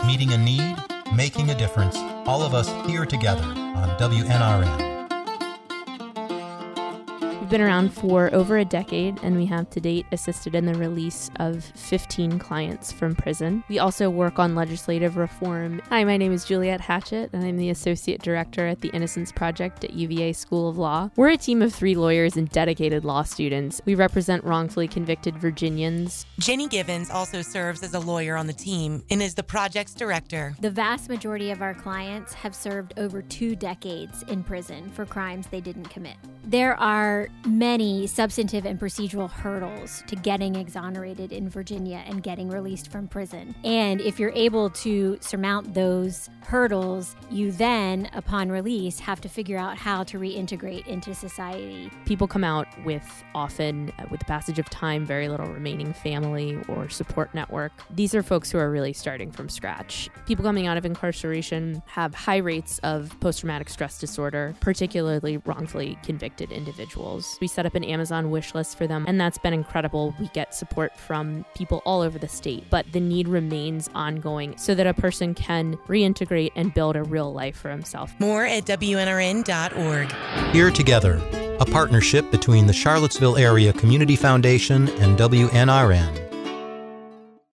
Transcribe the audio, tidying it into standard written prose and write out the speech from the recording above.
Meeting a need, making a difference, all of us here together on WNRN. We've been around for over a decade, and we have to date assisted in the release of 15 clients from prison. We also work on legislative reform. Hi, my name is Juliette Hatchett, and I'm the Associate Director at the Innocence Project at UVA School of Law. We're a team of 3 lawyers and dedicated law students. We represent wrongfully convicted Virginians. Jenny Givens also serves as a lawyer on the team and is the project's director. The vast majority of our clients have served over 2 decades in prison for crimes they didn't commit. There are many substantive and procedural hurdles to getting exonerated in Virginia and getting released from prison. And if you're able to surmount those hurdles, you then, upon release, have to figure out how to reintegrate into society. People come out with often, with the passage of time, very little remaining family or support network. These are folks who are really starting from scratch. People coming out of incarceration have high rates of post-traumatic stress disorder, particularly wrongfully convicted individuals. We set up an Amazon wish list for them, and that's been incredible. We get support from people all over the state, but the need remains ongoing so that a person can reintegrate and build a real life for himself. More at WNRN.org. Here Together, a partnership between the Charlottesville Area Community Foundation and WNRN.